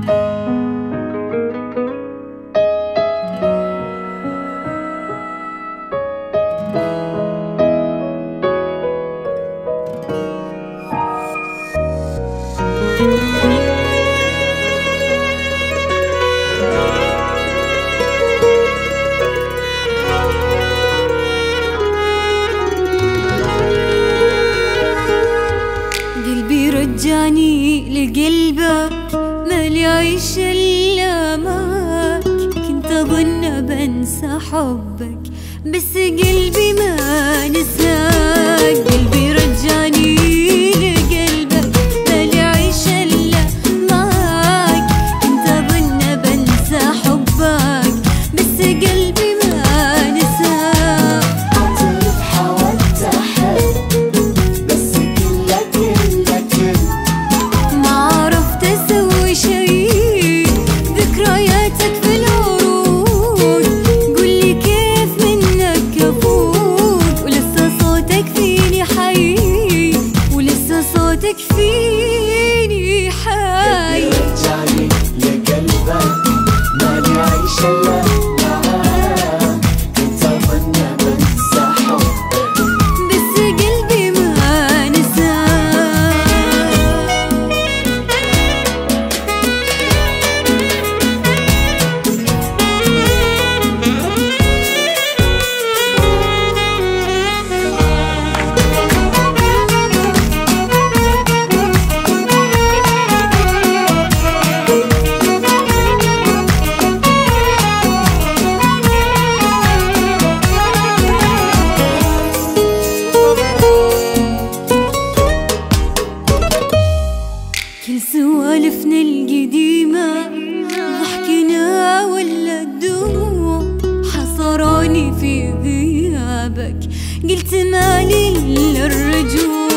قلبي رجعني لقلبك، مالي عيش الا معك. كنت اظن بنسى حبك بس قلبي ما نساك. قلبي رجعني لقلبك، مالي عيش الا معك. كنت اظن بنسى حبك بس قلبي ما نساك. حاولت احب بس كلك ما عرفت اسوي شي، ذكرياتك في العروض. قولي كيف منك افوق، ولسه صوتك فيني حي، ولسه صوتك فيني حي. رجعني لقلبك، مالي عيش الا معاك. كنت اظن بنسى حبك بس قلبي ما نساك. كل سوالفنا القديمة، ضحكنا ولا الدموع، حصروني في غيابك. قلت مالي إلا الرجوع.